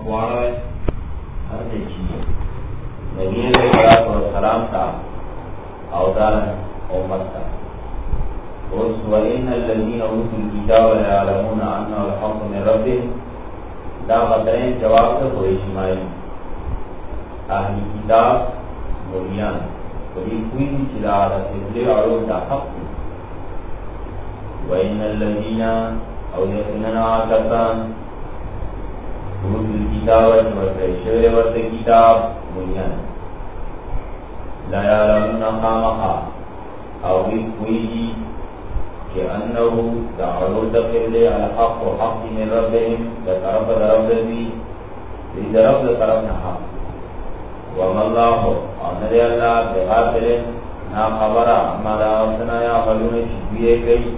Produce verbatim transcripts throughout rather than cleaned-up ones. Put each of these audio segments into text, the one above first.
مخوارہ ہے ہر چیز نبی علیہ السلام کا اوزار امت کا وَإِنَّ الَّذِينَ أُوتُوا الْكِتَابَ لَيَعْلَمُونَ أَنَّهُ الْحَقُّ مِنْ رَبِّهِمْ دا مدرین جواب سے کوئی شمائی اہلی کتاب مولیان ولی کوئی بھی چلا عادت ابلی عروض دا حق دی وَإِنَّ الَّذِينَ او یقننا آکتان أُوتُوا الْكِتَابَ وَتَيْشَوْرِ وَرْتَ کتاب مولیان لَيَعْلَمُونَ خَامَخَا او بھی کوئی بھی کہ انہو دعوت قبلے الحق و حق من ربهم دا طرف دا رب دی دی دا رب دا طرف نحق وما اللہ آمد اللہ بغافل نا خبرا اما دا آسنا یا خلون چکوئے گئی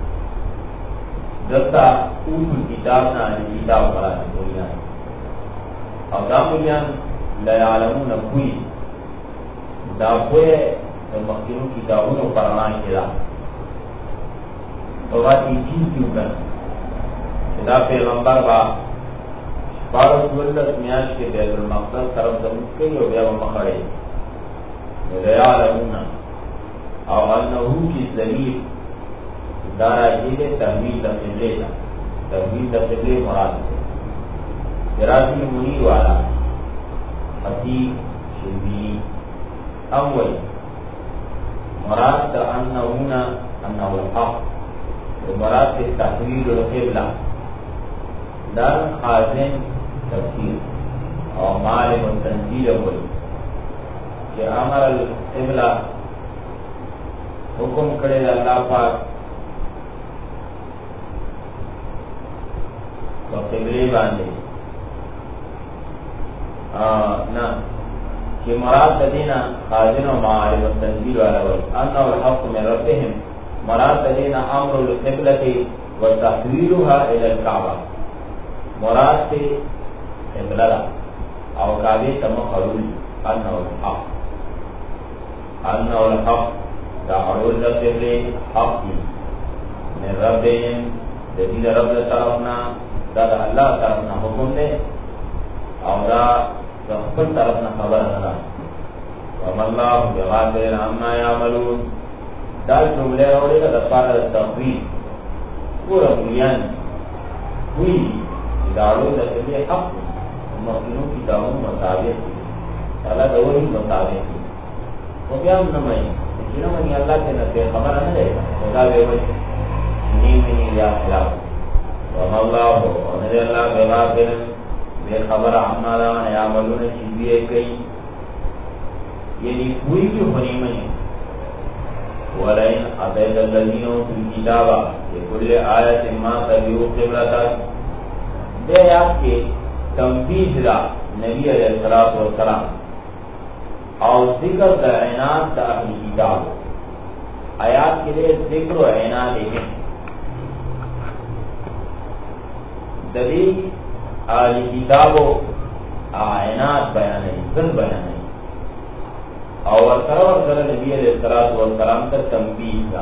دستا اوٹو کتاب نا کتاب قرآن بولیان او دا بولیان لیعلمون کوئی دا کوئے دا مخیرون کتابون و قرآن کی دا تو باتی چیز کیوں کرنا خدا پیغمبر با بارس ولد میاش کے بیت المقدس طرف دمت کئی و بیابا مخڑے ریالمونا او انہو کی ضمیر دارا جیلے تحویل تقبلے دا تحویل تقبلے مراد سے جراسی منیر والا حسیب شبی اول مراد دا انہونا انہو الحق مراد کے تحویل القبلہ دار خازن تفسیر اور معالم التنزیل ہوئی کہ امر القبلہ حکم کرے اللہ پاک تو قبلے باندھے نا کہ مراد دینا خازن و معالم التنزیل والا ہوئی انہو الحق من ربهم مراد دینا امر القبلة وتحویلها الى الكعبہ مراد سے قبلہ او کعبے تمخرول انہو الحق انہو الحق دعوال قبلے حق کی من ربهم جدید رب طرفنا دا اللہ طرفنا حکم دے او دا خپل طرفنا خبر ندا وما اللہ بغافل عما یعملون دال جملے روڑے کا دفار تقویل پورا بلیان ہوئی اداروں دفعے حق مخلوق کی دعووں مطابق اللہ دوری مطابق وہ کیا ہم نمائی لیکن ہمیں اللہ کے نصیر خبر نہ رہے گا خدا بے وجہ نیم نہیں لیا خلاف وما اللہ ہو ونر اللہ بغافل بے خبر عمالا یعملون چیزیے کئی یعنی کوئی بھی ہونی میں وَلَئِنْ أَتَيْتَ الَّذِينَ أُوتُوا الْكِتَابَ لِكُلِّ آيَةٍ مَا تَبِعُوا قِبْلَتَكَ دے آیات کے تنبیہ دا نبی علیہ الصلوۃ والسلام اور ذکر دا عنایت دا اہل کتاب آیات کے لیے ذکر و عنایت ہے دلیل اہل کتاب و عنایت بیان ہے ذل بیان ہے اور سرور سر نبی علیہ الصلوۃ والسلام کا تنبیہ دا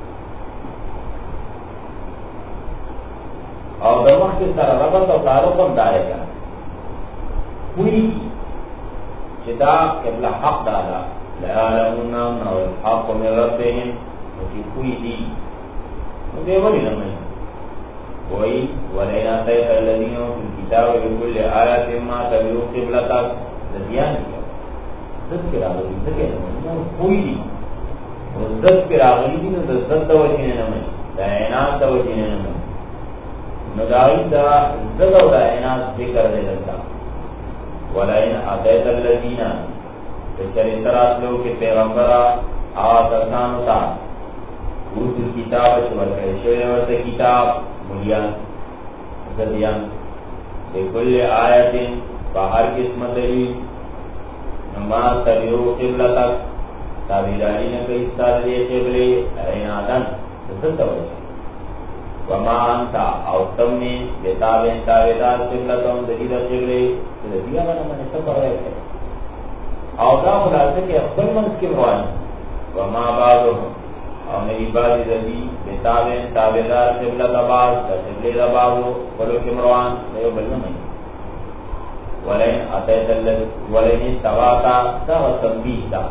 اور دماغ کے سر ربط اور تعارف ہم دارے گا کوئی جدا قبلہ حق دادا لَيَعْلَمُونَ أَنَّهُ الْحَقُّ مِنْ رَبِّهِمْ کہ کوئی دی مجھے ولی نمائی کوئی وَلَئِنْ أَتَيْتَ الَّذِينَ أُوتُوا الْكِتَابَ بِكُلِّ آيَةٍ مَا تَبِعُوا قِبْلَتَكَ لَدِيَانِ زد کے راغلی زکے نمائی کوئی نہیں وہ زد کے راغلی بھی نو زد دا وجینے نمائی دا اعنات دا وجینے نمائی ندائی دا زد و دا اعنات ذکر دے لگتا وَلَئِنْ أَتَيْتَ الَّذِينَ فِكَرِ اِترات لو کہ پیغمبرہ آت اسانو تا اوتو الكتاب چورکے شوئے ورد کتاب ملیان زدیان بِكُلِّ آیتن باہر قسم دلیل نما تبیو قبلتک تابیداری نے کئی استاد دے قبلے عنادن زدتا وجہ وما انتا او تمنی بتابین تابیدار قبلتم دلیل قبلے دلیل بنا من سفر رہے تھے او دا خلاصے کے اخبر منس کے موانی وما بعضهم او میری بعضی دلی بتابین تابیدار قبلت باز دا قبلے دا بازو قلو کے مروان لیو بلو نہیں ولئن اتيت الذي ولئن استبعت دا تنبيه دا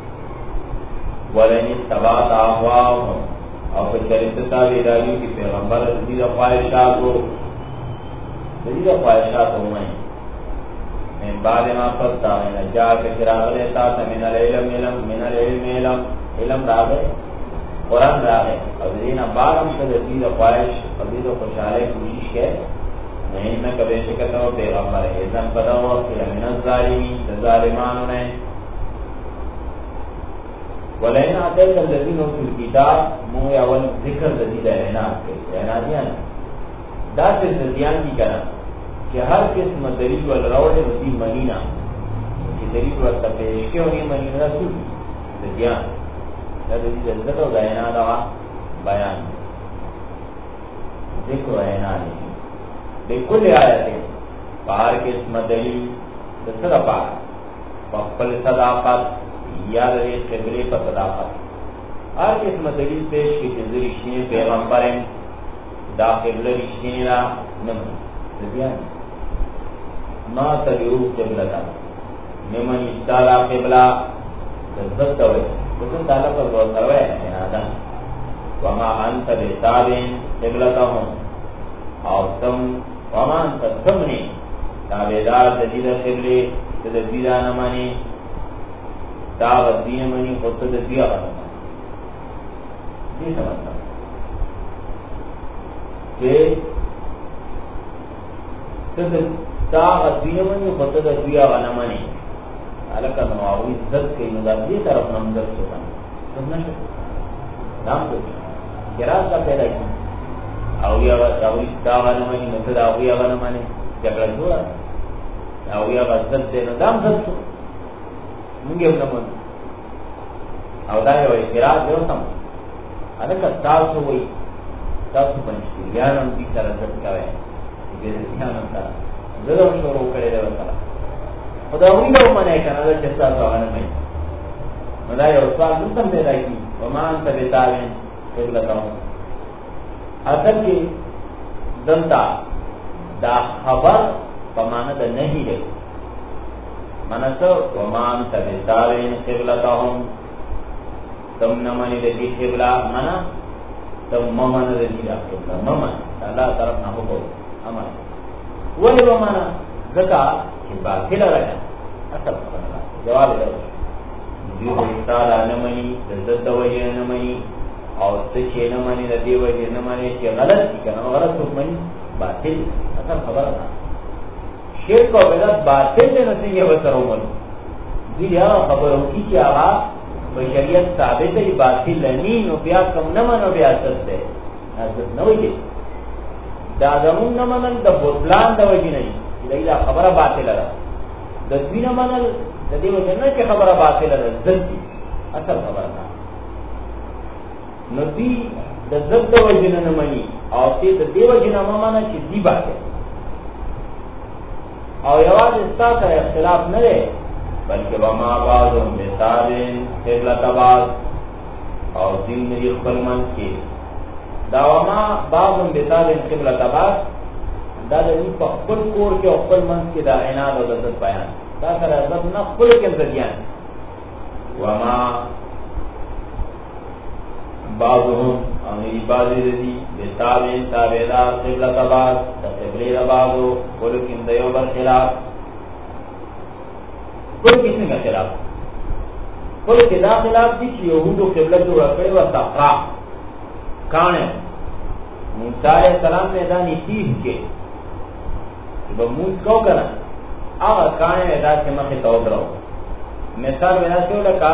ولئن استبعت اهواهم او په چریت تابع دایو کی پیغمبر دې د خواهشاتو دې د خواهشاتو مې من بعد ما فتانا جاء كراغ لیتا من العلم علم من العلم علم علم راغے قرآن راغے اور دینا بارم سے دید خواہش اور دید خوشحالے کوشش کے نہیں میں کبھی شکتا ہوں پیغمبر ایزن پدا ہوا کہ من الظالمین ظالمان نے ولئن آتیت الذین فی الکتاب مو اول ذکر دید اعلانات کے اعلانیان دا سے زدیان کی کرنا کہ ہر قسم دلیل والروڑے وزی منینا کہ دلیل والتفیش کے ہوگی منینا رسول زدیان دا دلیل عزت و دائنا دوا بیان ذکر و اعنانی بکل آیتیں باہر قسم دلیل دسر پار پپل صداقت یاد رہے قبلے پر صداقت ہر قسم دلیل پیش کی جزر رشتین پیغمبرین دا قبل رشتین را نمو زدیان ما تبعو قبلتا نمن اشتالا قبلہ تزد دوئے تزد تعالیٰ پر بہت سروے انادا وما انت بتابین قبلتا ہوں اور تم وما انت تم نے تابدار جدید قبلے تدبیدہ نمانی دعوت دین منی خود تدبیہ نمانی یہ سمجھتا کہ تدبیدہ طاقت دیمنی خطد دویا غنمانی علکہ نواوی زد کئی ندار دی طرف نمدر سوتا سب نشد نام تو کراز کا پیدا کی اویا دا غنمانی مطلب اویا غنمانی جگڑا جوڑا اویا غزد دے ندام زد سو منگی نمون او دا یو کراز یو سم علکہ تاسو وی تاسو بنشتی یارم دی سر زد کوئے بیزی یانم تا ضرور شروع کرے دے وسلا خدا ہوئی لو منے کنا دا چستا سوال نہیں مدا یہ سوال نتم پیدا کی ومان تبتاوین قبلتا ہوں اصل کی دلتا دا خبر پمانا دا نہیں دے منسو ومان تبتاوین قبلتا ہوں تم نمانی دے قبلہ منا تم ممن دے قبلہ ممن اللہ طرف نہ ہو امان ولی بمانا ذکا کہ باطل رہا اصل خبرنا جواب دے جو استعالی نمانی دزد وجہ نمانی اور سچے نمانی ردی وجہ نمانی کہ غلط کی کرنا غلط حکمنی باطل اصل خبرنا شرک و بدعت باطل دے نسی یہ بسر عمل دیلیا خبروں کی کہ آغا بشریت ثابت ہے باطل لنین و بیاد کم نمان و بیادت دے حضرت نوئی دا زمون نمانل دا بطلان دا وجی نہیں دا دا خبر باطل رہا دا دوی نمانل دا دی وجہ نہیں کہ خبر باطل رہا زد دی اصل خبر نا ندی دا زد دا وجی نمانی اور تی دا دی وجی نمانا چی دی باطل اور یواز استا سر اختلاف نہ رہے بلکہ وما بعضم بتابین قبلت باز اور دین نجی خلمن کی داوما بعضم بتابین قبلت باز دا دنی پا خپل کور کے خپل منس کی دا عناد و دزد بیان دا سر عزت نا خپل کے زدیان وما بعضهم امری بازی رضی بتابین تابیدار قبلت باز دا قبلی ربازو کلکن دیو بر خلاف کل کسی میں خلاف کل کدا خلاف دی کہ یہود و قبلت و رفع و تقرا کانے موسیٰ علیہ السلام میدانی تیز کے کہ موس کو کرنا آغا کانے میدان کے مخی توقع رہو مثال میدان سے لکا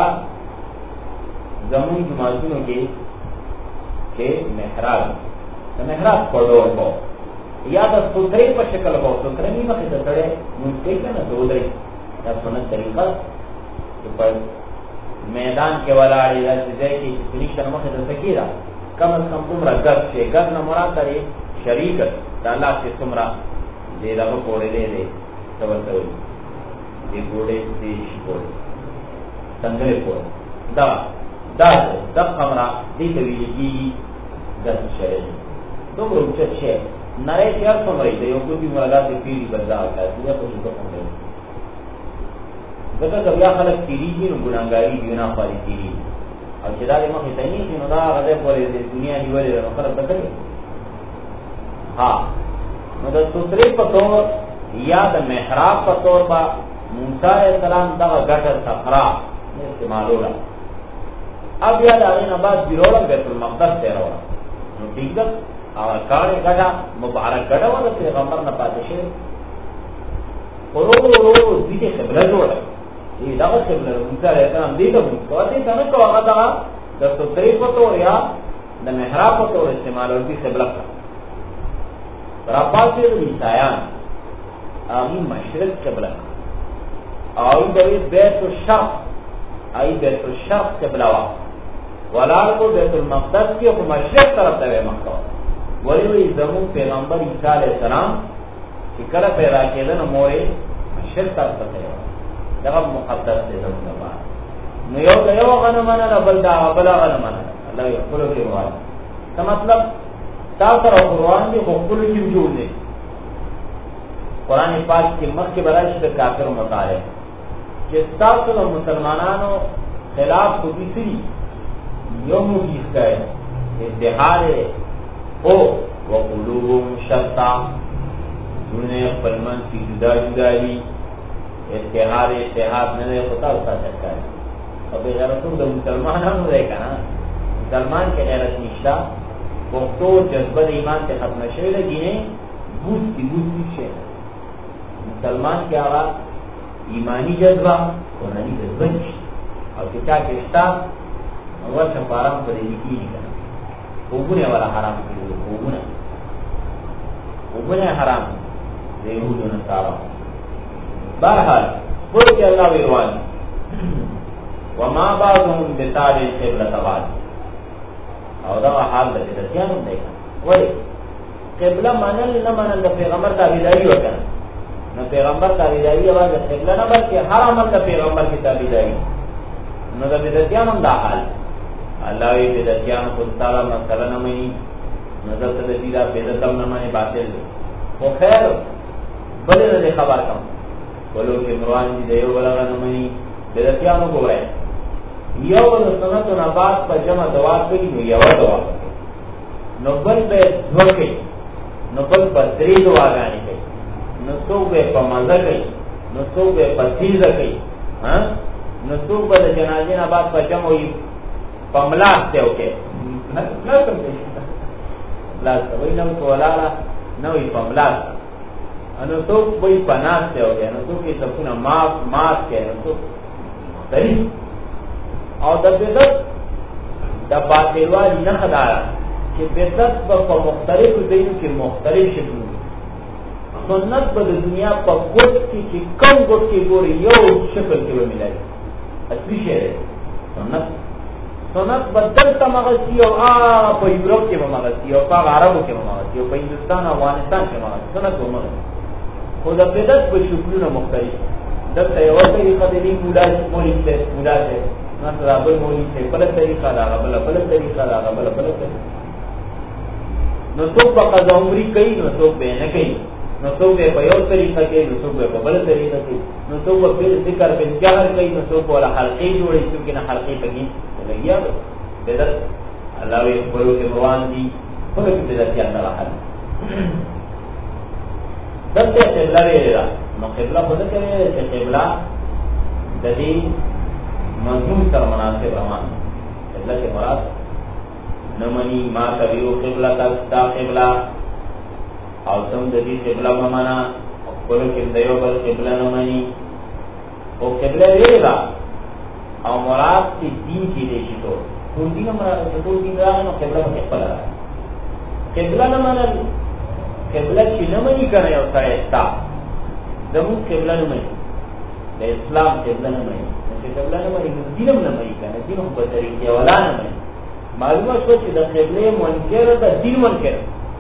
زمون جماعتونوں کے کہ محراب محراب پڑھو کو یا دا سترے پر شکل کو سترے نہیں مخی سترے موس کئی کرنا دو درے یا سنت طریقہ کہ پر میدان کے والاڑی یا سزے کی پلیشن مخی سکیرہ کم از کم تمرا گز سے گز نہ مراد دے شریکت دا اللہ سے تمرا دے رہو کوڑے دے دے توسل دے کوڑے دے شکوڑے سنگلے کوڑے دا دا دب خمرا دی تویلی کی گز شرے دو گروچت شے نرے چیر سمرئی تے یو کوئی مرغا تے پیری بزا ہوتا ہے یہ کچھ تو سمرئی دغه بیا خلک تیریږي نو ګناګاری دیونه خالي تیری او چې دا د مخې ته نه نو دا هغه پورې د دنیا نیولې نو خلک به کوي. ها نو د سترې په تور یا د محراب په تور با موسی علیہ السلام دغه ګټه صخره استعمالوله. اب یا دا نه بعد بیروړه بیت المقدس ته راوړه نو ٹھیک ده هغه کاري ګټه مبارک ګټه و د پیغمبر نه پاتې شي ورو ورو دې قبله جوړه یہ دعوت سے موسی علیہ السلام دے دو تو تے کو هغه دا د سترې په تور یا د محراب په تور استعمال ورته قبله را پاسه د عیسایان امی مشرق قبله او د بیت الشرق ای بیت الشرق قبله وا ولال کو بیت المقدس کی او مشرق طرف ته مکه ولی وی زمون پیغمبر عیسی علیہ السلام چې کله پیدا کېدل نو مورې مشرق طرف ته دغه مقدس دی زموږ لپاره نو یو د یو غنمانه نه بل دا بل غنمانه الله یې خپل کې وایي څه مطلب تاسو را قرآن دی خپل کې جوړ دی قرآن پاک کې مخکې برابر د کافر مطالعه چې تاسو له مسلمانانو خلاف کوي سي یو مو کیږي اتحاد او وقلوبهم شتى دنیا پرمن کی جدا جدائی اتحاد اتحاد نے ہوتا ہوتا چکا ہے اور غیرتوں د مسلمانانو رہے کنا مسلمان کے غیرت نشتا وقتو جذبہ ایمان سے ختم شوی لگینے بوت کی بوت کی شے مسلمان کے آواز ایمانی جذبہ قرآنی جذبہ نشتا اور کتا کشتا اور شفارم پر ایکی نہیں کرنا خوبونے والا حرام کرو خوبونے خوبونے حرام ریہود و نصارا بہرحال قل کہ اللہ ویروان وما بعضهم بتابع قبلة بعض او دا حال د دسیانو دیکھا ولی قبلہ مانل نہ مانل د پیغمبر تابعداری وکړه نو پیغمبر تابعداری واز قبلہ نہ بلکہ ہر عمل د پیغمبر کی تابعداری نو د دسیانو دا حال اللہ وی دسیانو کو تعالی مثلا نہ مئی نظر ته دیدا بدتم نہ مئی باطل او خیر بلے نے خبر کم بولو کہ مروان دی دیو بلا نہ مئی دسیانو کو ہے یو د سنت او نبات په جمع دوا کوي نو یو دوا نو بل به ځوکي نو بل په درې دوا غانې کوي نو څو به په مزه کوي نو څو به په تیزه کوي ها نو څو به د جنازې نبات په جمع وي په ملاس ته وکي نه نه کوم لا څه وینم کولاله نو یې په ملاس انو څو به په ناس ته وکي نو څو کې څه نه ماف ماف کې نو څو صحیح او د بدعت د باطل والی نه خدای چې بدعت په مختلفو ځایونو کې مختلف شکلونه سنت په دنیا په ګوت کې چې کوم ګوت کې ګوري یو شکل کې وملای اصلي شی سنت سنت بدل تمغسی او ا په یورپ کې ومغسی او په عربو کې ومغسی او په هندستان او افغانستان کې ومغسی سنت ومغسی خو د بدعت په شکلونه مختلف دلته یو طریقه د دې مولا مولوی ته مولا ته نو رابل مولوی ته بل طریقه دا بل بل طریقه دا بل بل نو څوک په قضا عمرې کوي نو څوک به نه کوي نو څوک به په یو طریقه کوي نو څوک به په بل طریقه کوي نو څوک به ذکر به جهر کوي نو څوک ولا حلقې جوړي څوک نه حلقې کوي لګیا بدر الله وی په یو روان دي په دې کې د ځان راحت دته قبله ویلا نو قبله خود کوي چې قبله د دې منظوم سره مناسب روان قبله کې مراد نمنی ما تبیو قبله تا قبله او تم د دې قبله ومانا خپل کې دیو بل قبله نمنی او قبله ویلا او مراد دې دین کې دې شي ته ټول دین مراد ته ټول دین راغنو قبله په خپل قبله نه مانل قبله چې نه مانی کنه یو ځای تا دمو قبله نه مانی د اسلام قبله نه مانی چې قبله نه مانی دینم نه مانی کنه دینم په طریقې ولا نه مانی معلومه شو چې د قبله منکر د دین منکر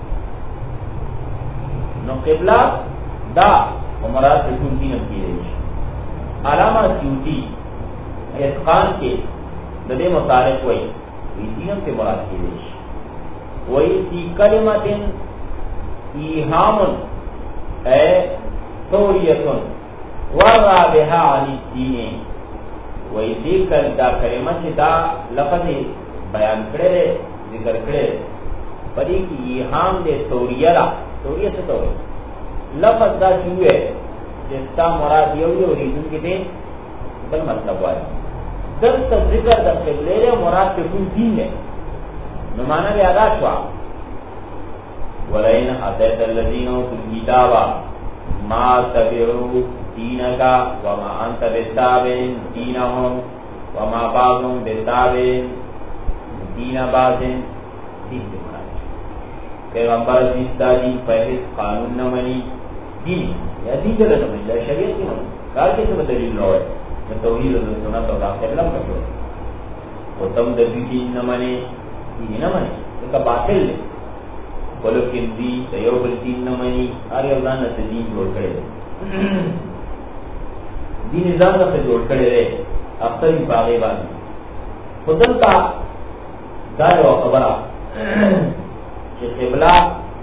نو قبله دا مراد د ټول دین کې دی علامه سیوطی اتقان کې د دې متعلق وایي دینم ته مراد کې دی وایي چې کلمتين ایہام اے توریتن ورابحا عن الدین وی ذکر دا کلمہ چی دا لفظ بیان کرے ذکر کرے پدی کی ایہام دے توریہ را توریہ سے توریہ لفظ دا چوئے جستا مراد یوی و ریزن کی دے بل مطلب وائی دلتا ذکر دا قبلے رے مراد کے کل دین ہے نمانا لے ادا شوا وَلَئِنْ أَتَيْتَ الَّذِينَ أُوتُوا الْكِتَابَ مَا تَبِعُوا دِينَكَ وَمَا أَنْتَ بِتَابِعٍ دِينَهُمْ وَمَا بَعْضُهُمْ بِتَابِعٍ دِينَ بَعْضٍ دین سے مراد پیغمبر جیستا دین فہرست قانون نہ منی دین یا دین جلد نہ منی شریعت کی منی کار کیسے میں دلیل لوڑے میں توحید و سنت و داخل لم کرو وہ تم دبی دین نہ منی دین نہ منی ان کا باطل لے ولیکن دی تیوب الدین نمانی آر یوزان سے دین جوڑ کرے رہے دین ازان سے جوڑ کرے رہے اختر ہی باغی بانی خودل کا دار و خبرہ کہ قبلہ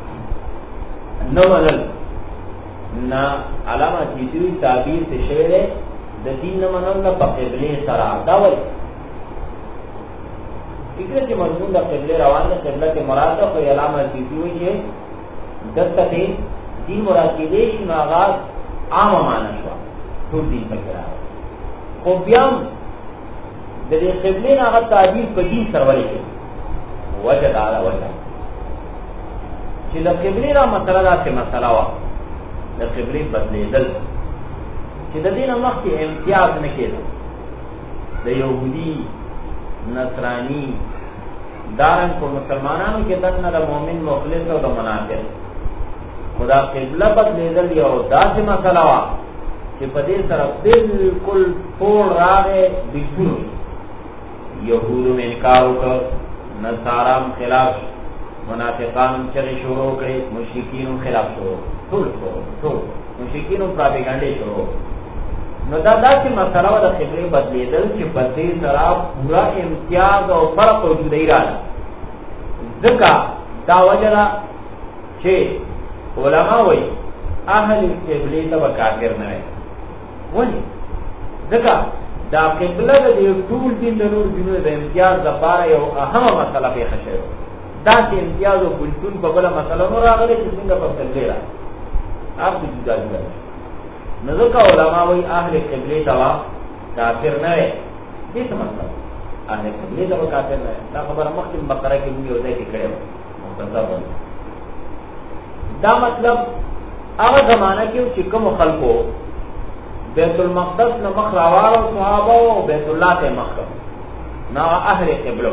نمانل نا علامہ چیزوی تعبیر سے شعر ہے دا دین نمانل نا پا قبلے سرا داوئی فکر کے مضمون دا قبلے روان دا قبلہ کے مراد دا کوئی علامہ چیزی ہوئی ہے دستا کے دین مراد کی دیش میں آغاز عام مانا شوا تو دین پر کرا رہا خوب بیام دا دے قبلے نا آغاز تعبیر پر دین سروری کے وجہ دارا وجہ چی دا قبلے نا مسئلہ دا سے مسئلہ وا دا قبلے بدلے دل چی دا دین اللہ کی امتیاز نکے دا دا یہودی نصرانی دارن کو مسلمانانو کے دن دا مومن مخلص و دا منافق خدا قبلہ بدلیدل یا دا سے مسئلہ وا کہ پدے طرف بالکل توڑ راگے بکتون یہودو میں انکارو کر نصارام خلاف منافقان چرے شروع کرے مشرکینو خلاف شروع توڑ شروع توڑ مشرکینو پراپیگانڈے شروع نو دا دا سی مسئلہ و دا قبلے بدلی دل چی بدلی طرح پورا امتیاز و فرق وجود ایران ذکا دا وجہ دا چی علماء وی اہل قبلے تا کافر نوے ونی ذکا دا قبلہ دا دیو طول دین دا نور دینو دا امتیاز دا پارا یو اہم مسئلہ پی خشر دا سی امتیاز و بلتون پا بلا مسئلہ نور آگلے چی سنگا پا قبلے را آپ دی جدا جدا نظر کا علماء وی اہل قبلے توا کافر نوے دیس مطلب اہل قبلے توا کافر نوے دا خبر مختلف بقرہ کی بھی ہوتا ہے کہ کڑے ہو مختصر بند دا مطلب اگر زمانہ کیوں چکم و خلقو بیت المقدس نمخ روارو صحابہ و بیت اللہ تے مخم نا اہل قبلو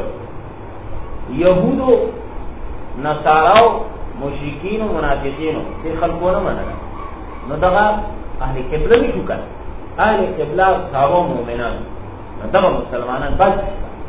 یہودو نصاراو مشرکین و منافقین تے خلقو نمانا نو دغا اہل قبلہ بھی چکا اہل قبلہ صحابہ مومنان دغا مسلمانان بس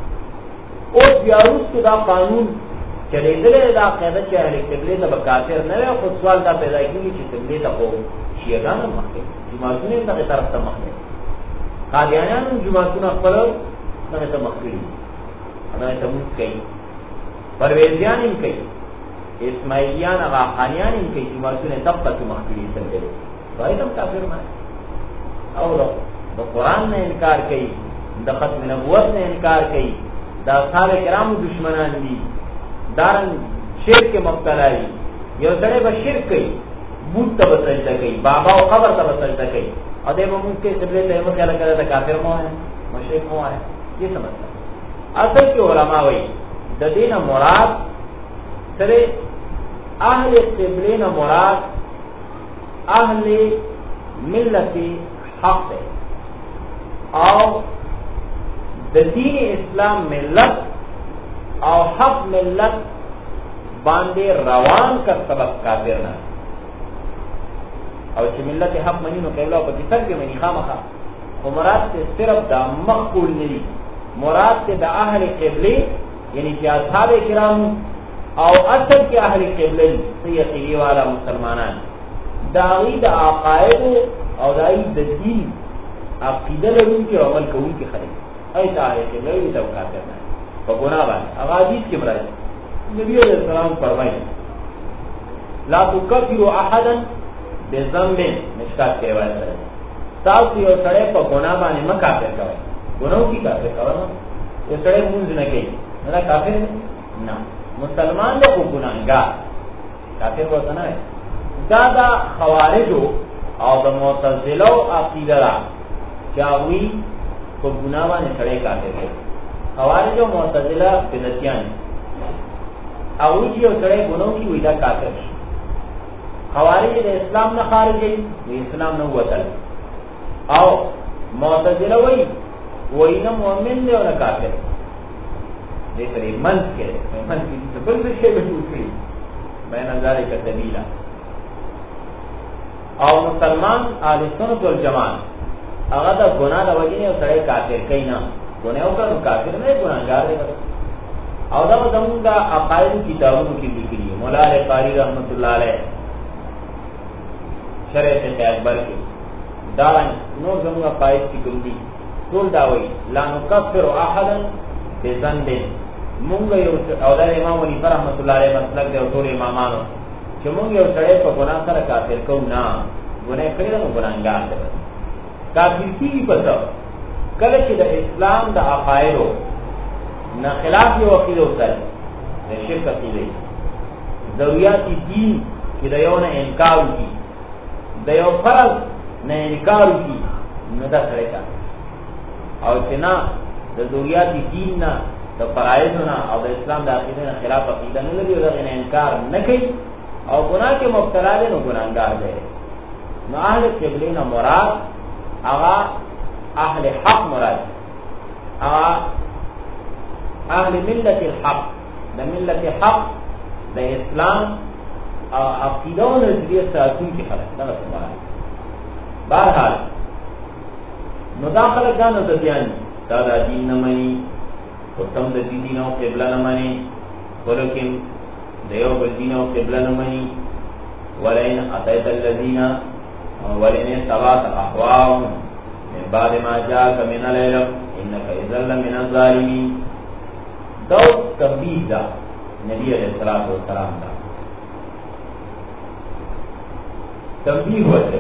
اور بیاروس کے دا قانون چلے دلے دا قیدت چا اہل قبلہ دا بکافر نوے خود سوال دا پیدا کی چی قبلہ دا کو شیعگانا مختے جماعتون دا طرف تا مختے قادیانیان جماعتون اخبر دا تا مختی دا تا موت کئی پرویزیان ان کئی اسماعیلیان اغا خانیان ان کئی جماعتون تب تا مختی سلتے دے فائدم کافر مانے اور دا قرآن نے انکار کئی دا ختم نبوت نے انکار کئی دا اصحاب کرام دشمنان دی دارن شرک کے مبتلائی یہ سڑے با شرک کئی بوت تا بسجدہ کئی بابا و قبر تا بسجدہ کئی اور دے با موت کے سبلے تا خیال کرے تا کافر مو ہے مشرک مو ہے یہ سمجھتا اصل کی علماء وی دا دین مراد سرے اہل قبلین مراد اہل ملت حق ہے اور دین اسلام ملت اور حق ملت باندے روان کا سبب کافر نہ اور چھ ملت حق منی نو قبلہ پاکستان کے منی خام خواہ و مراد سے صرف دا مقبول نلی مراد سے دا اہل قبلے یعنی کہ اصحاب کرام اور اصل کے اہل قبلے سیقیلی والا مسلمانان داغی دا عقائد اور داغی دا دین عقیدہ لگن کے عمل کون کے خلق ایسا آئے کہ لگی توقع کرنا ہے فگناہ بانی اغادیث کے مرائے نبی علیہ السلام فرمائیں لا تکفر احدا بذنب مشکات کے روایت ہے تاسو یو سړی په ګناه باندې مه کافر کوئ ګناو کی کافر کوئ یو سړی مونځ نه کوي نه کافر نه مسلمان دی خو ګناهګار کافر ورته نه دا دا خوارجو او د معتزلو عقیده ده چې هغوی په ګناه باندې سړی کافر کوي خوارج او معتزله بدعتیان هغوی چې یو سړی ګناو کوي وایي دا کافر شي خوارج د اسلام نه خارج دي د اسلام نه وتل او معتزله وایي وایي نه مؤمن دی او نه کافر دې سره منځ کې منځ کې څه بل څه به وکړي بین ذلک سبیلا او مسلمان اهل سنت والجماعت هغه د ګناه د وجې نه سړی کافر کوي نه ګناه او کړو کافر نه ګناهګار دی او دا زموږ د عقاید کتابونو کې لیکلي مولا قاری رحمت الله علیه شرح شیخ اکبر کې دا نور زموږ عقاید کې کوي ټول دا وایي لا نکفر احدا بذنب مونږ یو او دا امام علی رحمت الله علیه مسلک دی او ټول امامانو چې مونږ یو سړی په ګناه سره کافر کوو نه ګناه کړی نو ګناهګار دی کافر کیږي پته کله چې د اسلام د عقایدو نه خلاف یو عقیده وکړي د شرک عقیده ضرورت دین کې د یو نه انکار وکړي د یو فرض نه انکار وکړي نو دا سړی کا او چې نه د ضرورت دین نه د فرایض نه او د اسلام د عقیده نه خلاف عقیده نه لري او د انکار نه کوي او گناہ کے مبتلا دے نو گناہگار دے نو اہل قبلہ نہ مراد آغا اہل حق مراد آغا اہل ملت الحق دا ملت حق دا اسلام عقیدہ و نظریہ ساتون کی خلق دا رسول مراد بہرحال نو دا خلق دا نظریانی دا دا دین نمانی خطم دا دین و قبلہ نمانی ولکن دیو بالدین و قبلہ نمانی ولئن اتیت الذین ولئن اتبعت اهواهم من بعد ما جاءك من العلم انك اذا لمن الظالمین دو تنبیہ دا نبی علیہ الصلوۃ والسلام دا تنبیہ ہوتے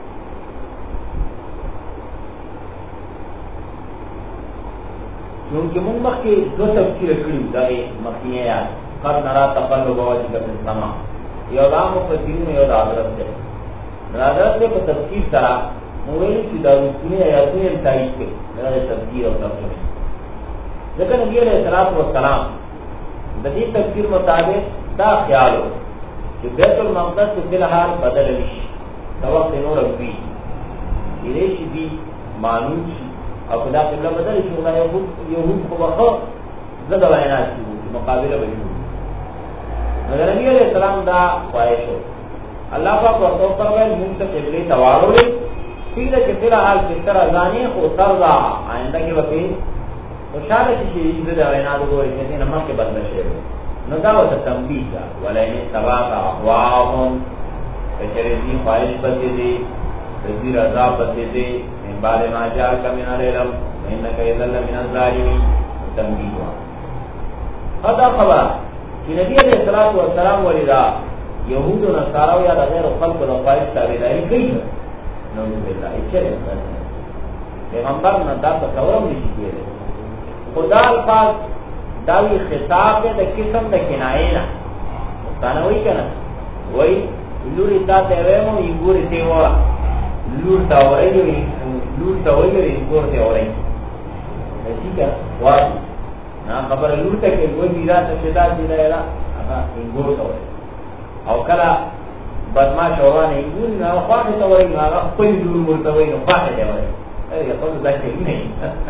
کیونکہ من مخی دو تفسیر کړي دا مخیه یاد قد نرى تقلب وجهك في السماء یو دا مفسرین یو دا حضرت دے حضرت دے په تفسیر سره مویل چې دا رسولي آیاتونه تایید کړي دا تفسیر او ترجمه ځکه نبی علیہ الصلوۃ والسلام د دې تفسیر مطابق دا خیال و چې بیت المقدس په الحال بدل نشي دا وخت نور وی یې شي دي معلوم شي او خدا قبله بدل شي دا یو یو په وخت زده وینا شي مقابله وي مگر نبی علیہ السلام دا خواہش ہو اللہ پاک ورطو فرمائل منتق قبلی توارو لی فیدہ کہ فی الحال فکر ازانی خو ترضا آئندہ کے وقتی خوشحال کسی عزت وینادو گوری کسی نمک کے بدل شیر نو دا وطا تنبیح دا ولین تباقا اخواهم کچریزی خواہش بسی دی رضی رضا بسی دی من بعد ما جاکا من العلم وینکا یذل من الظالمین تنبیح ہوا خدا خبر کہ نبی علیہ الصلوۃ والسلام ولدا یہود و نصارا یا غیر خلق و خواہش تابعداری کی ہے نعوذ باللہ اچھے پیغمبر نہ دا تصور نہیں کیے خدا الفاظ داوی خطاب ہے دا قسم دا کنائے نا تانا وہی کنا وہی لوری تا تیویمو ای گوری تیورا لور تا ورائی لور تا ورائی ای گور تیورائی ایسی کنا واضح نا خبر لور تا کہ وہ میرا تشداد دینا ہے اپا انگور سوئے او کلا بدماش اورانے انگور نا خواہ سوئے نا خواہ لور مرتوئے نا خواہ سوئے اے خواہ ذاکر نہیں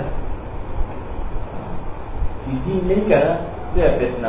چیزی نہیں کرنا تو فتنہ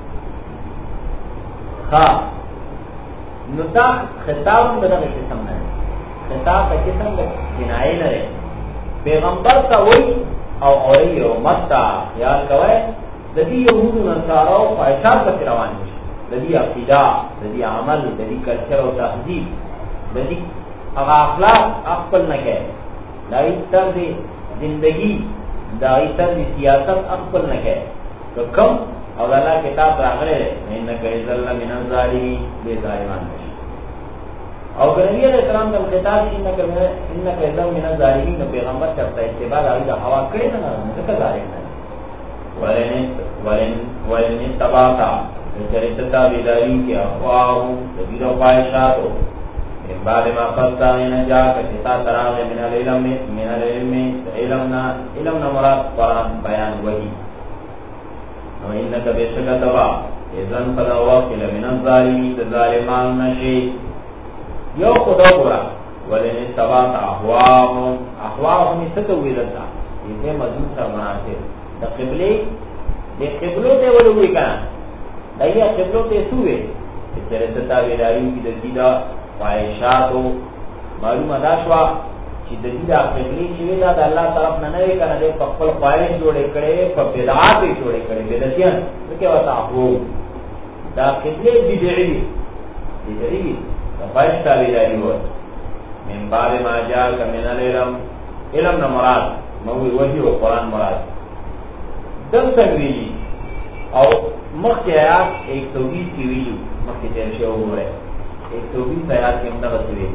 خواہ نتا خطاب بنا قسم نہ خطاب کا قسم جنائے نہ رہے پیغمبر کا وہی او اوری او متا یاد کوي د دې یهودو نصارو فایشار په روان دي د دې عقیده د دې عمل د دې کلچر او تهذیب د دې هغه اخلاق خپل نه کوي دا ایتر دي زندگی دا ایتر دي سیاست خپل نه کوي کوم او الله کتاب راغله انک ذل من الظالمین بے ظالمان نشي او نبی علیہ السلام کا خطاب انک انک ذل من الظالمین پیغمبر کرتا اتباع علی ہوا کړي نه نه څه ظالم نه ولن ولن ولن تباتا چرتا بیداری کی افواہ تبیر و خواہشاتو من بعد ما قصدائنا جا کتا تراغ من العلم من العلم علمنا علمنا مراد قرآن بیان وحی و انکا بیشکا تبا اذن قدا وقل من الظالمین ظالمان نشی یو خدا برا ولن تباتا احواهم احواهم ستوی لتا یہ مضمون سر مناسب دا قبلی دے قبلو تے ولوی کنا دایا قبلو تے سوئے چرتا بیداری کی دسیدہ خواہشاتو معلوم اداشوا چې د دې د قبلي چې دا د الله طرف نه نه کنه د خپل خواهش جوړې کړي په بدعات یې جوړې کړي بدعتيان څه وتا هو دا قبلي بدعي بدعي د خواهش تابعداري وو من بعد ما جاء من العلم علم نه مراد مو وحي او قران مراد دم تنویلی او مخکې آیات ایک سو بیس کی ویلو مخکې تیر شو وګوره ایک سو بیس آیات کے اندر رسولی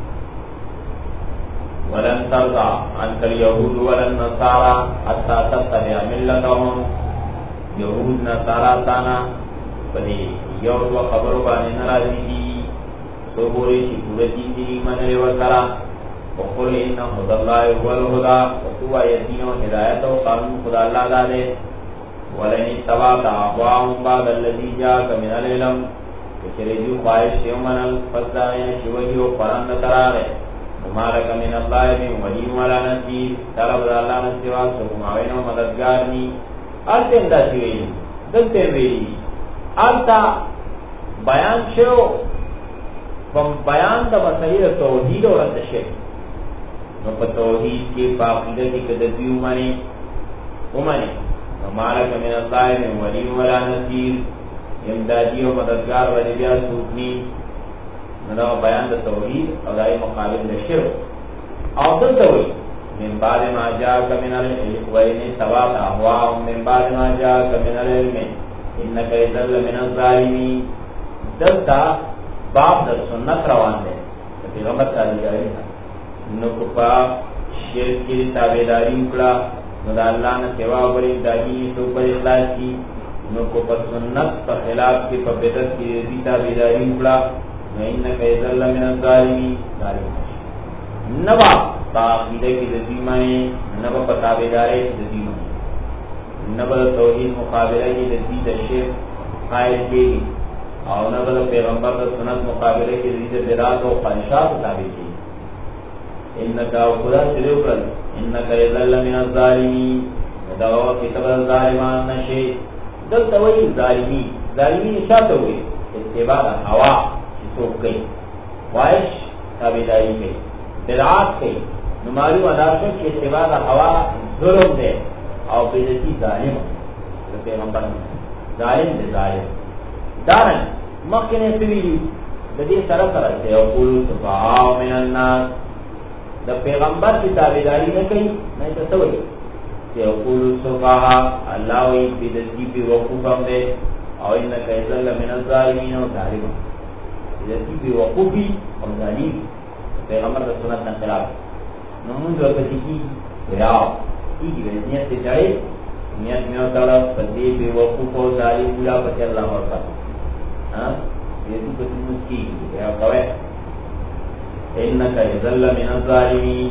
ولن ترضى عنك اليهود ولا النصارى حتى تتبع ملتهم یہود نصارا تانا پدی یہود و خبرو بانی نرازی دی تو بوری چی پورتی دی منر وکرا وقل ان خدا اللہ هو الهدى وتو یتین و ہدایت و قانون خدا اللہ دادے ولن اتبعت احواهم بعد الذي جاءك من العلم چرے جو خواہش یومن الفضائن شوہی و قرآن نترارے مالک من اللہ من ولی ولا نصیر طرف دا اللہ نصیوہ سکم آوین و مددگار نی آلتا اندہ شوئی دلتے ویلی آلتا بیان شو بیان دا مسئلہ توحید و رد شک نو پا توحید کے پاقیدہ کی قدبی امانی امانی مالک من اللہ من ولی ولا نصیر امدادی و مددگار و نبیہ سوکنی نداو بیان دا توحید اور دائی مقابل دا شرک او دلتوئی من بعد ما جاءك من العلم وإن تبعت أهواهم من بعد ما جاءك من العلم إنك إذا لمن الظالمين دلتا باب دا سنت روان دے پیغمبر صلی اللہ علیہ وسلم نکپا شرک کی تابعداری اکڑا ندا اللہ نے سوا بری دائی تو پر اخلاص کی نکو پر سنت پر خلاف کی پر بدت کی ریتا بیداری اکڑا وَإِنَّكَ إِذًا لَّمِنَ الظَّالِمِينَ نبا تعقیدہ کی دزیمائیں نبا پتابدارے کی دزیمائیں نبا توحید مقابلہ کی دزید شرک قائد کی اور نبا پیغمبر سنت مقابلہ کی دزید برات و خواہشات تابع کی انکا خدا شروع کر انکا إِذًا لَّمِنَ الظَّالِمِينَ دعوہ کتب الظالمان نشے دلتا وہی ظالمین ظالمین اشاعت ہوئی اتباع ہوا سوک گئی خواہش تابعداری گئی بدعات گئی نمالو اداشت کی اتباع ہوا ظلم دے اور بیدتی ظالم تو پیغمبر ظالم دے ظالم دارن مکنے سویلی لدی سرف رکھتے اقولو سفاہاو من الناس دا پیغمبر کی تابعداری نہ کئی نہیں تو سوئی کہ اقولو سفاہا اللہ وی بیدتی پی وقوفم دے اور انکا إِذًا لَّمِنَ الظَّالِمِينَ و ظالم جیسی بھی وقوفی اور ظالم پیغمبر کا سنت نہ خلاف نمون جو کسی کی راو کی کی نیت سے چڑھے نیت میں طرف بدے بے وقوف اور ظالم بلا بچ اللہ اور کا ہاں یہ تو کچھ مسکی ہے کوے انک إِذًا لَّمِنَ الظَّالِمِينَ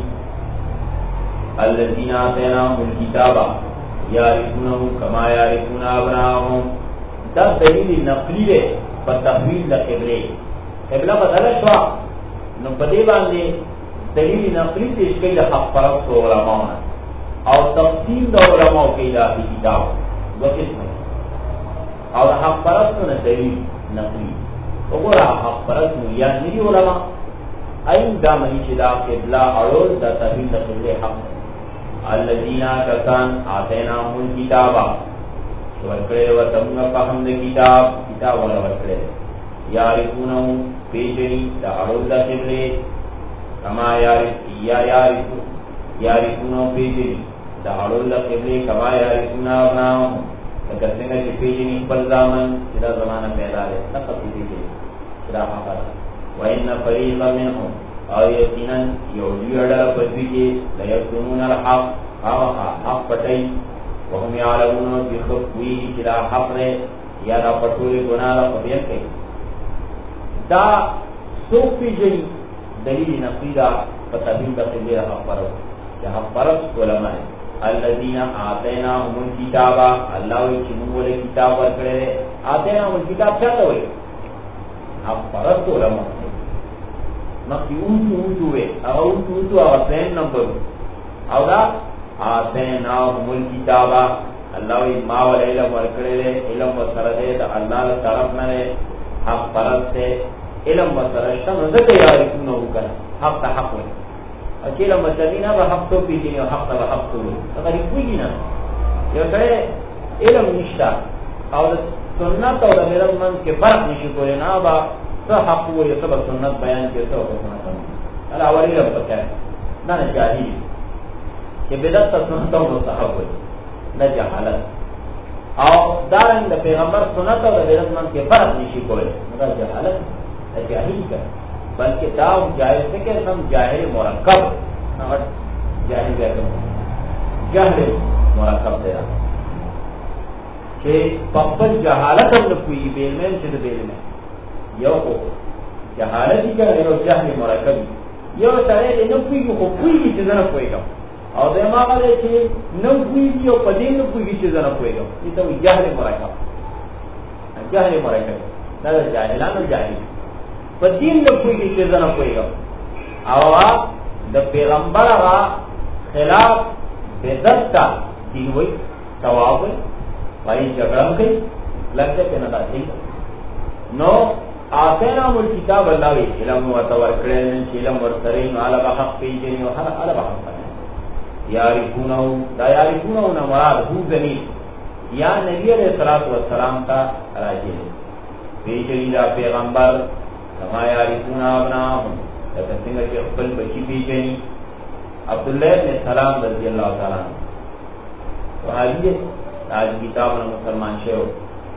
الذين آتيناهم الكتاب يعرفونه كما يعرفون أبناءهم دا دلیل نقلی ہے پر تحویل دا قبلے قبلہ بدل شوا نو پدے باندې دلیل نقلی پیش کړي د حق پرست علماء او تفصیل د علماء کې د کتاب دو قسم او حق پرست نه دلیل نقلی وګوره حق پرست یا نری علماء اين دا منی چې دا قبلہ اړول د تحویل د قبلے حق الذين كان آتيناهم الكتاب ورکړې و تمغه فهم د کتاب کتاب ولا ورکړې یعرفونه پیجنی دا اړول د قبله کما یعرف یا یعرف یعرفونه پیجنی دا اړول د قبله کما یعرفونه ابناهم لکه څنګه چې پیژني خپل ځامن چې دا زمانه پیدا دی دغه پیژني چې دا حق ده. وإن فريقا منهم او یقینا یو ډېر په دې کې لا یکتمون الحق هغه حق پټي وهم يعلمون بخفوه چې دا حق دی یا دا پټولي ګناه را پدې کوي. دا څوک پیژني دلیل نقیدا په تبین د قبله حق پرو چې حق پرو علماء الذين آتيناهم الكتاب الله چې موږ له کتاب ورکړل آتيناهم الكتاب څه ته وایي حق پرو علماء مخکې اونتو اونتو وې هغه اونتو اونتو هغه پلین نمبر او دا آتيناهم الكتاب الله وی ما ول علم ورکړل علم وسره دې د الله له طرف نه حق پرسته علم وسره شنو د تیاری نو وکړه حق ته حق وي اکیلا متدینا به حق تو پیږي او حق ته حق تو هغه کوي نه یو ځای علم نشتا او سنت او د علم من کې فرق نشي کولای نه با څه حق وي څه سنت بیان کې څه وکړه الا اولی رب پکې نه نه جاهل چې بدعت سنت او مستحب وي نه جهالت او دارنګ د پیغمبر سنت او د علم من کې فرق نشي کولای دا جهالت جاهل کا بلکہ داو جاہل سے کہ ہم جاہل مرکب جاہل جاہل مرکب دے رہا کہ پپل جہالت ہم نے کوئی بیل میں سے بیل میں یو کو جہالت ہی کا ہے جاہل مرکب یو سارے نو کوئی کو کوئی کی چیز نہ کوئی گا اور دے ما والے کہ نو کوئی کی او پدین نو کوئی کی چیز نہ کوئی گا یہ تو جاہل مرکب جاہل مرکب نہ جاہلان جاہل په دین د کوئی کی چیز نه کوي او د پیغمبر هغه خلاف بدعت تا دی وای ثواب وای جګړه کوي لکه کنه دا دی نو آتینا مول کتاب الله وی علم او توکل علم ورسره نو علی حق پیجنی او هر علی حق یعرفونه دا یعرفونه نو مراد هو زمین یا نبی علیہ الصلوۃ والسلام کا راجی پیجنی دا پیغمبر کما یعرفون ابناهم لکه څنګه چې خپل بچی پیژني. عبداللہ بن سلام رضی اللہ تعالیٰ عنہ صحابی ہے آج کتاب نے مسلمان شہر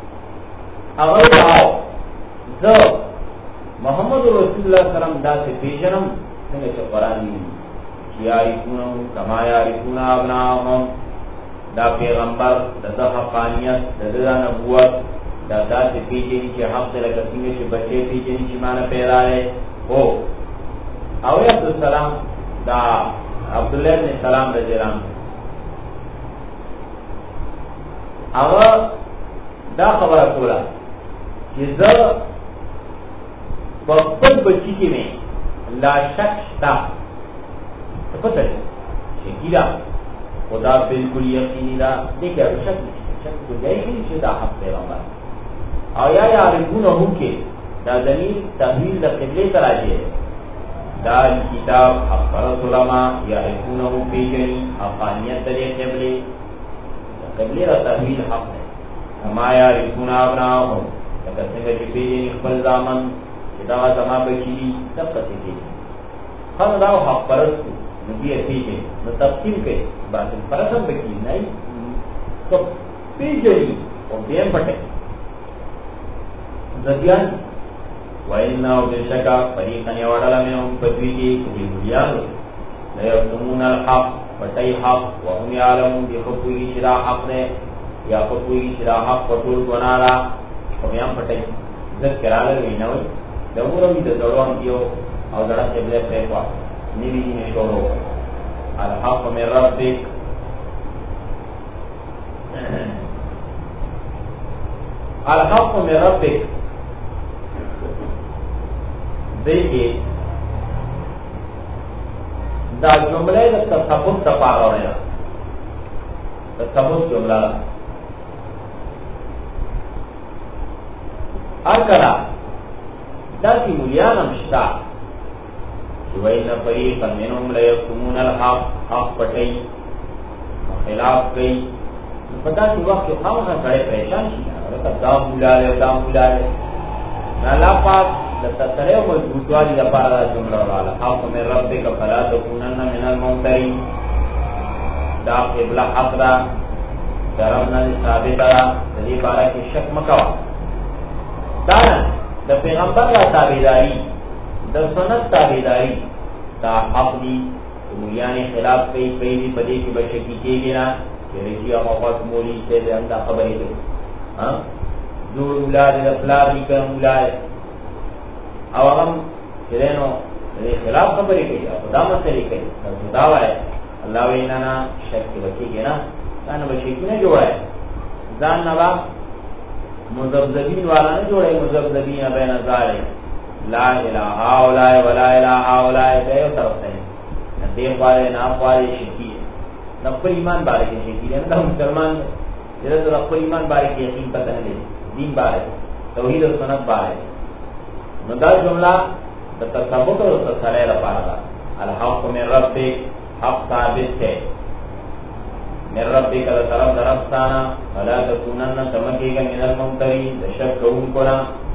اگر آؤ زو محمد رسول اللہ صلی اللہ علیہ وسلم دا سے پیژنم څنګه چې قرآن دی یعرفون کما یعرفون ابناهم دا پیغمبر د حقانیت د نبوت دا دا سے پیجنی چې حق سره کسینه چې بچے پیجنی چې معنی پیدا ہے ہو او عبدالسلام دا عبداللہ بن سلام رضی اللہ عنہ هغه دا خبره کوله چې زه په خپل بچی کې مې لا شک شته پته چې کیدا خدا بالکل یقیني دا دې کې شک شک کوي چې دا حق پیغمبر او یا یعرفونه کې دا دلیل تحویل د قبله تراجه دا کتاب اخبار علماء یعرفونه پیجنی حقانیت د قبله قبله را تحویل حق ہے کما یعرفون ابناهم لکه څنګه چې پیجنی خپل ځامن چې دا زما بچی سب پته دي خو دا حق پرست نو دې پیجنی نو تفصیل کوي باندې پرسم بکی نه تو پیجنی او دې پټه زدیان وَإِنَّا وَبِشَكَ فَرِيقًا يَوَعَلَ مِنْهُمْ فَتْوِيكِ كُبِيلُيَانُ لَا يَكْتُمُونَ الْحَقَّ وَتَيْ حَقَّ وَهُمْ يَعْلَمُونَ بِخُفْوِهِ شِرَا حَقَّ نے یا خُفْوِهِ شِرَا حَقَّ وَطُولُ وَنَارَا وَمِيَام پٹھائی زد کرالا ویناوی دمورمی دا دروان دیو او دڑا قبلہ خیفا نبی جی میں شورو الحق من ربک الحق من ربک دیکھئے دا جملے دا تصبت تپا رہے ہیں تصبت جملہ ہر کلا دا کی ملیان امشتا وَإِنَّ فَرِيقًا مِّنْهُمْ لَيَكْتُمُونَ الْحَقَّ حق پٹئی خلاف گئی پتا کہ وقت خواہ نہ کھڑے پریشان کیا اور دا بولا لے دا بولا لے اللہ پاک لتسرے و مضبوطوالی دا پارا جملہ والا حق من ربک فلا تکونن من الممترین دا قبلہ حق دا طرف نه ثابت را دې بارے کې شک مکوا. دا د پیغمبر را تابعداري د سنت تابعداري دا حق دي. مولیان خلاف کوي کوي دې په دې کې بشکی کېږي نه چې رشي هغه وخت مولي ته دې انده خبرې کوي. ها جوړ ولاد د پلار دي کوم ولاد او هم چرینو دې خلاف خبرې کوي او دا مسلې کوي. دا وایي الله وینا نه شک وکړي نه دا نه بشکی نه جوړه ځان نه مذبذبین والا نه جوړه مذبذبین بین ذالک لا الہ الا ولا الہ الا به یو طرف ته دې والے نه والے شکی نه په ایمان باندې شکی نه دا مسلمان دې د خپل ایمان باندې یقین پته نه لري دین باندې توحید او سنت باندې نو دا جمله د تصوف او تصالح لپاره ده. الحق من ربک حق ثابت ہے من ربک کا طرف درستانا فلا تکونن تمکی کا من الممترین شک کون کنا.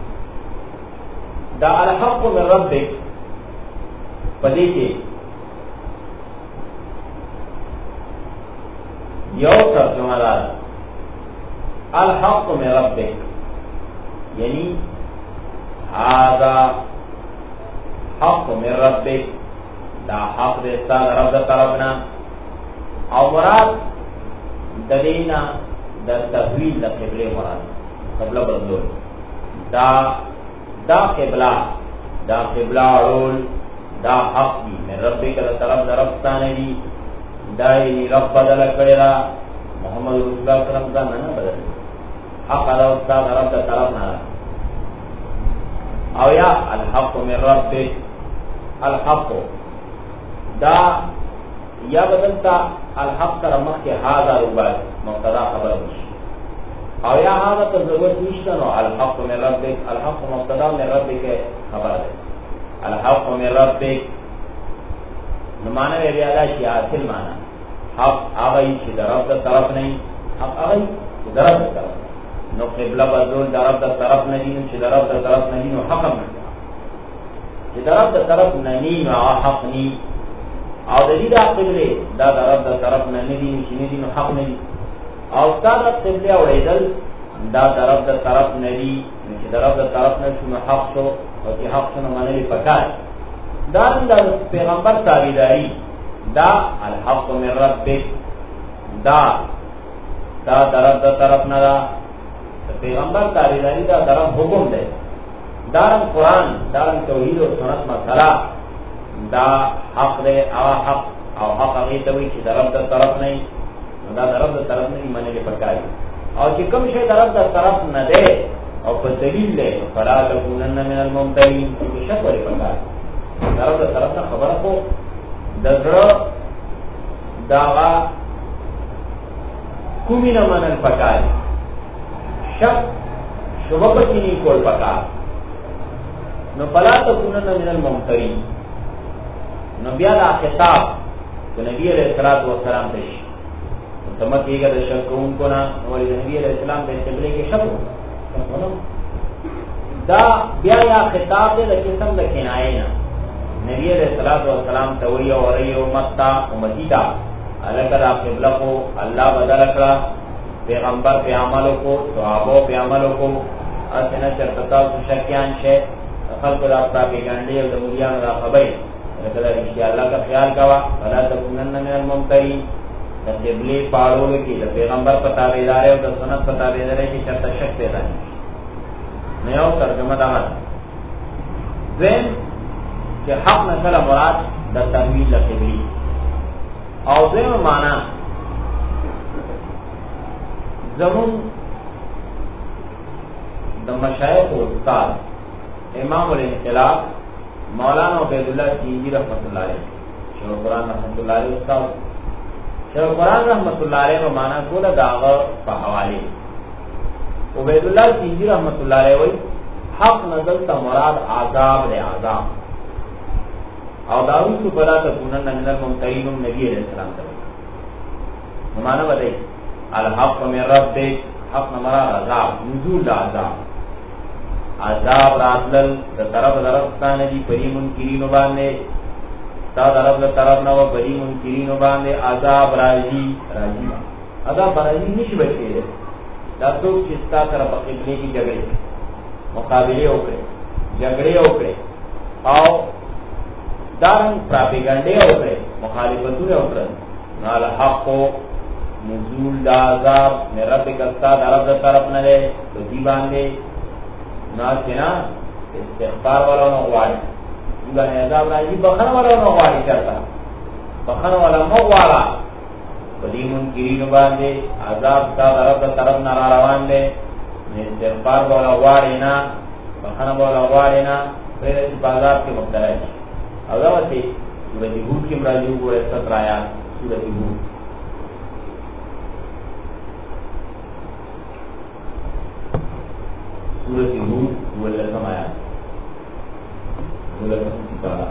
دا الحق من ربک پدې کې یو ترجمه ده الحق من ربک یعنی هذا حق من ربک دا حق دې ستاسو رب د طرفنا او مراد دلینا د تحویل د قبله مراد قبله بدلول دا دا قبله دا قبله اول دا حق دی من ربک د طرف درفتانه دی دا رب بدل کړی را محمد رسول الله صلی الله علیه وسلم نه بدل حق دا استاد رب د طرف نه او یا الحق من ربک الحق دا یا بدلتا الحق تر مخ کے هذا رباط مبتدا خبر بشي او یا هذا ته ضرورت نشته نو الحق من ربک الحق مبتدا من ربک خبر ده الحق من ربک نو معنی بیا دا شی اصل معنی حق هغه چې د رب د طرف نه حق هغه چې د رب د طرف نو قبله بدل د رب د طرف نه دي چې د رب د طرف نه دي نو حق نه چې د رب د طرف نه ني نو حق ني او د دې د قبله دا د رب د طرف نه نه دي چې نه دي نو حق نه دي او دا د قبله اورېدل دا د رب د طرف نه دي چې د رب د طرف نه شنو حق شو او چې حق شنو معنی پکای دا د پیغمبر تابعداري دا الحق من ربک دا دا د رب د طرف نه دا پیغمبر تابعداري دا د رب حکم دی دا قرآن دا توحید او سنت مسله دا حق دے او حق او حق هغه ته وی چې د رب د طرف نه دا د رب د طرف نه معنی پکای او چې کوم شی د رب د طرف نه ده او په دلیل له فلا تکونن من الممترین چې شک ورې پکای د رب د طرف نه خبره کو د زړه دا کومې نه منل پکای شک شوبه پکې نه کول پکای نو فلا تکونن من الممترین نو بیا دا خطاب تو نبی علیہ الصلوۃ والسلام ته شي تمکیګه د شک کوونکو نه او نبی علیہ السلام د قبله کې شک دا بیا یا خطاب دې د قسم د کنایه نه نبی علیہ الصلوۃ والسلام ته وی او ری امت تا امتی دا الکدا قبله کو الله بدل کړه پیغمبر په عملو کو صحابه په عملو کو اسنه چرتا شکیان شه خلق د اپراپی ګانډي او د مليانو د خبرې لکه رشتہ الله کا خیال کوا فلا تکونن من الممترین د قبله پالولو کې د پیغمبر په تابعداري او د سنت په تابعداري کې چرته شک پیدا نه نه یو ترجمه ده زين چې حق مثلا مراد د تحویل قبلی او زمو معنا زمون د مشایخ او استاد امام الانقلاب مولانا عبید اللہ سیندی رحمۃ اللہ علیہ شیخ قرآن رحمۃ اللہ علیہ استاد شیخ قرآن رحمۃ اللہ علیہ و مانا کولا داغ په حواله عبید اللہ سیندی رحمۃ اللہ علیہ وی حق نزل تا مراد عذاب دے عذاب او داوی تو بلا تکونن من الممترین نبی علیہ السلام ته مانا بدای الحق من ربک حق مراد عذاب نزول عذاب عذاب راتل د طرف درفتان دی پری منکرین باندې تا طرف د طرف نو پری منکرین باندې عذاب راځي راځي ادا برازی نشي بچی دے دا څوک چې ستا سره په قبلې کې جګړې مقابلې وکړي جګړې وکړي او دارن پراپیګانډې وکړي مخالفتونه وکړي نو الحق نزول دا عذاب من ربک استا دا رب دا طرف نه دی په دې باندې ناسینا استغفار والا نو غواړي دا عذاب راځي بخنه والا نو غواړي چرته بخنه والا نو غواړي په دې منکرینو باندې عذاب تا دا رب دا طرف نه را روان دی استغفار والا غواړي نه بخنه والا غواړي نه پرې دې بازار کې مبتلا شي او دا وته سورۃ هود کې مرادي وګورئ ستر آیات سورۃ هود سورۃ هود ولسم آیات ولسم سپارہ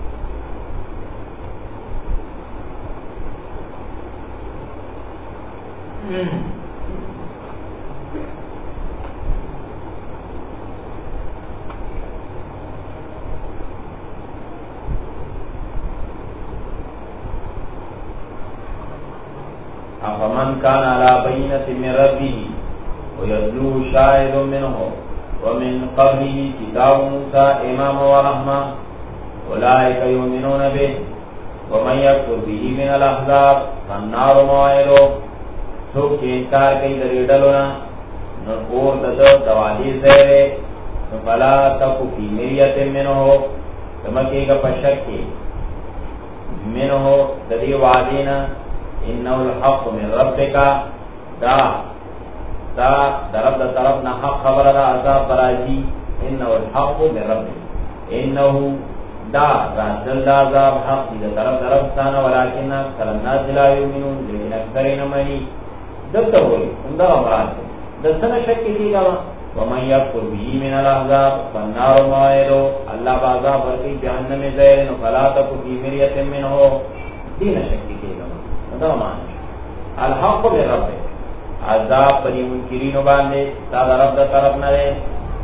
افمن كان على بينة من ربه ويتلوه شاهد منه ومن قبله كتاب موسى اماما ورحمة اولئك يؤمنون به ومن يكفر به من الاحزاب فالنار موعده سوک چه انکار کئی دری ڈلونا نور ددو دوالی زیرے فلا تکو فی مریت منه تمکی کا پشکی منه دری وعدینا انه الحق من ربک دا دا درب دا طرفنا حق خبر دا عذاب برازی انه الحق من ربک انه دا رازل دا عذاب حق دی دا طرف دربستانا ولیکن اکثر الناس لا یؤمنون لیکن اکثرین منی دلتا ہوئی اندر امراض ہے دلتنا شکی کی گا ومن یکفر به من الاحزاب فالنار موعده اللہ بعذاب ورکی جہنم زیر فلا تکو فی مریت منه دین شکی کی گا الحق بے رب عذاب پری منکرین باندے سادہ رب دا طرف نہ رہے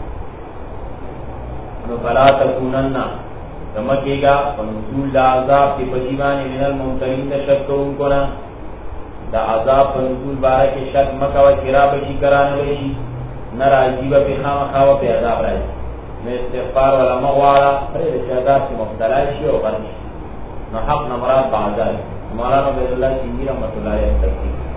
فلا تکونن تمکے گا فنزول دا عذاب کی پجیبانی من الممترین دا شک کرون کنا دا عذاب فنزول بارہ کے شک مکہ و چرا بشی کرانے بشی نر عجیبہ پی خام خواہ پی عذاب رہے میں استغفار والا مغوارا پرے عذاب کی مبتلاشی و غرشی نحق نمرات بعضائی مولانا عبید اللہ سنگی رحمۃ اللہ علیہ